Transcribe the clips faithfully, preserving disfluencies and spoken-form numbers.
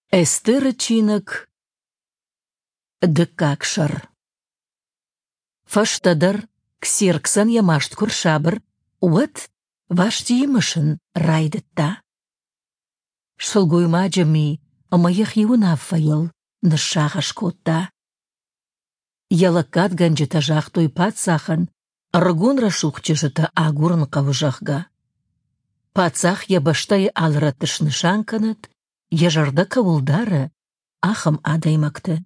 Эстырычинок дыкакшар. Фаштадар ксерксан ямашт куршабр, уат ваштиемышын райдытта. Шылгуйма джами амаях юнафайыл нышағаш котта. Ялакат ганджетажах той пацахан аргон рашухчежыта агурн кавжахга. Пацах ябаштай алратыш нышанканат, ежарда кавулдары ахам адаймакты.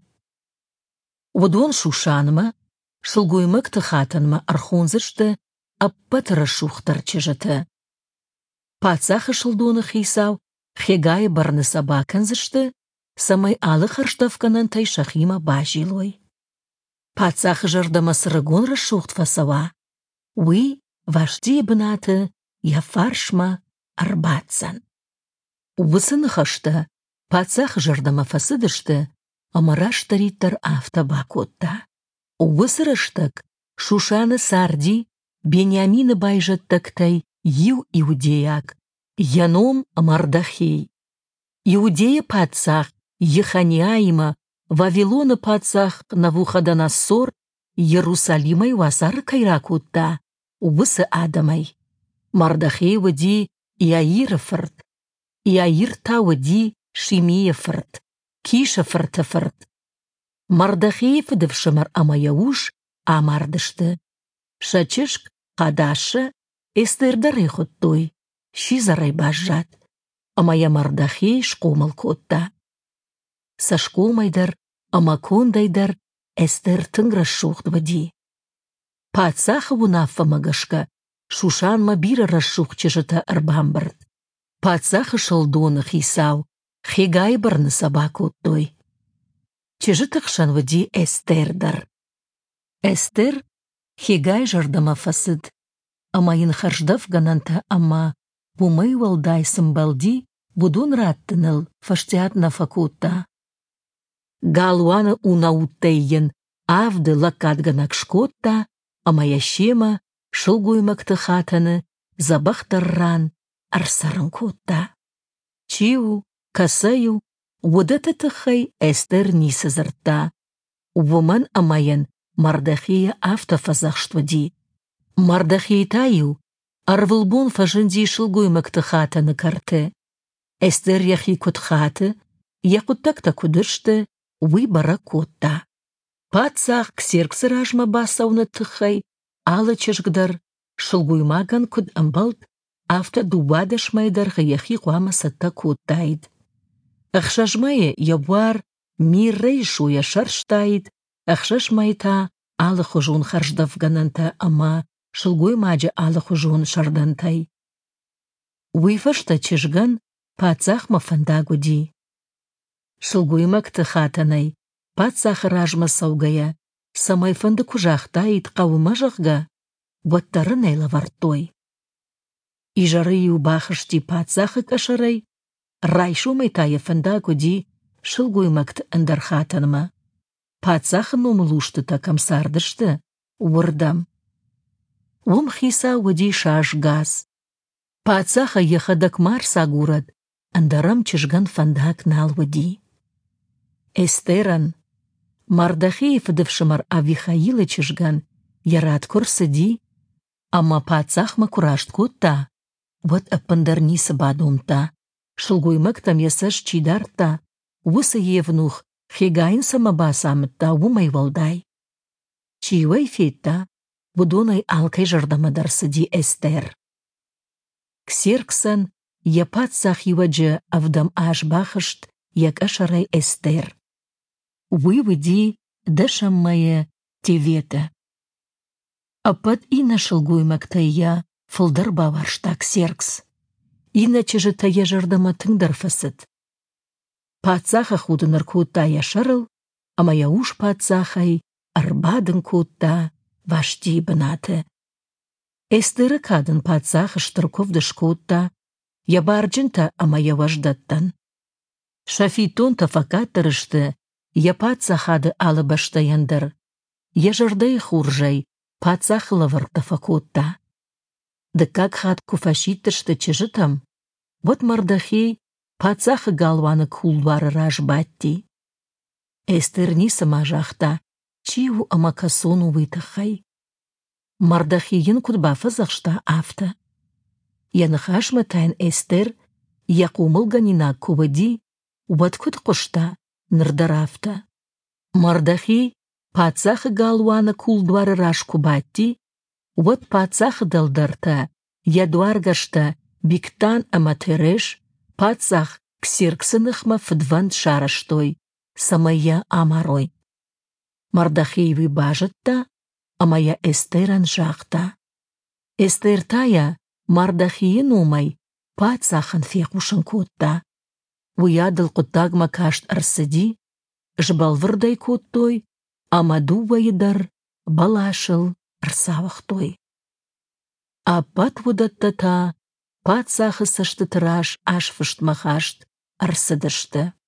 Удон шушанма, шылгуймыкты хатанма архунзышты аппат рашухтарчежыты. Пацаха шылдуны хисау хегай барны сабаканзышты, самай алы харштавканан тайшахима бажилой. Пацах жардама сырыгон рашухт фасава, уи вашти бнаты яфаршма арбатсан. Уысын хашты, пацах жардама фасыдышты, амараштариттар автобакотта. Уысырыштык Шушаны сарди, Бениамины байжаттактай ю иудеяк, яном Мардахей. Иудея пацах Еханяима, Вавилона пацах Навуходоносор, Иерусалимай васар кайракутта, уысы адамай. Мардахей вади Иаирфырт, Иаир тауди Шимеефырт, Кишефыртефырт. Мардахей фыдывшымар амаяуш амардышты. Шачышк кадашы эстердары хоттой, шизарай бажжат. Амая Мардахей шкомал котта. Сашкомайдар, амакондайдар эстер тынгра шухт вади. Пацаха вунафа магашка, Шушанма бира расшухчежыта арбамбарт. Пацаха шалдона хисау, хегай барны собакоттой. Чежытықшан вади эстердар. Эстер хегай жардама фасыд. Амайын харждав гананта ама, бумай валдай сымбалди, будун раттыныл фаштиат нафакутта. Галуана унаутейен авды лакат ганак шкотта, амая шема шылгуймакты хатаны забахтарран арсарын котта. Чиу, касаю, водата тахай эстер нисазарта. Вуман амаян Мардахия автофазахштвади. Мардахей таю, арвылбон фажынди шылгуймакты хатаны карты. Эстер яхи кут хаты, якуттакта кудышты, выбора котта. Пацах ксерксыражма басауны тыхай, алы чешгдар, шылгуймаган куд амбалт, авто дубадаш майдарга яхи куама сатта коттайд. Ахшажмае ябуар миррей шуя шарштайд, ахшаш майта алы хужун харждав гананта ама шылгуймаджа алы хужун шардантай. Уйфашта чешган пацах мафандагуди. Шылгуймакты хатанай, пацах ражма саугая, самай фанды кужахтайд кавымажахга, ваттары найлавартой. Ижары убахышти пацахы кашарай, райшу майтая фандагуди шылгуймакты андархатанма. Пацахы номлушты такам сардышты, уырдам. Ум хиса уди шаш газ. Пацаха ехадак марс агурад, андарам чешган фандак налвади. Эстеран, Мардахеев дывшымар Авихаилы чешган, ярат курсыди, ама пацахма курашт котта, вот апандарнисы бадумта, шылгуймактам ясаш чидарта, усы евнух, хегайн самабасамытта умай валдай. Чивай фетта, будонай алкай жардамадарсыди Эстер. Ксерксан, я пацах юваджа авдам аш бахышт, як ашарай Эстер. Выводи дашаммая тевета. Апат ина шылгуймактая фылдар баваршта ксеркс. Иначе же тая жардама тыңдар фасыт. Пацаха худынар кутта яшарыл, а моя уж пацахай арбадын кутта вашти бнаты. Эстері кадын пацаха штырковдыш кутта, я барджинта а моя важдаттан. Шафитон тафакаттырышты, я пацахады алы баштаяндар. Я жардай хуржай, пацах лавар тафакутта. Да как хат куфашиттышты чежытам? Вот Мардахей пацах галваны кулвары раж батти. Эстер ниса мажахта, чиву амакасону вытахай. Мардахиин кудбафазахшта афта. Янахашма тайн Эстер, якумылганина кувади, ваткут кушта, нырдарафта. Мардахи, пацах галваны кулдвары раж кубатти, вот пацах далдарта, ядваргашта, биктан аматереш, пацах ксирксынахма фдван шараштой, самая амарой. Мардахиевы бажатта, а моя Эстеран жахта. Эстер тая, Мардахиин умай, пацахан фекушан котта. Уядал кутагма кашт арсади, жбалвырдай коттой, амаду вайдар, балашыл арсавахтой. А патвудаттата, пацахы саштытраш ашфышт махашт арсадышты.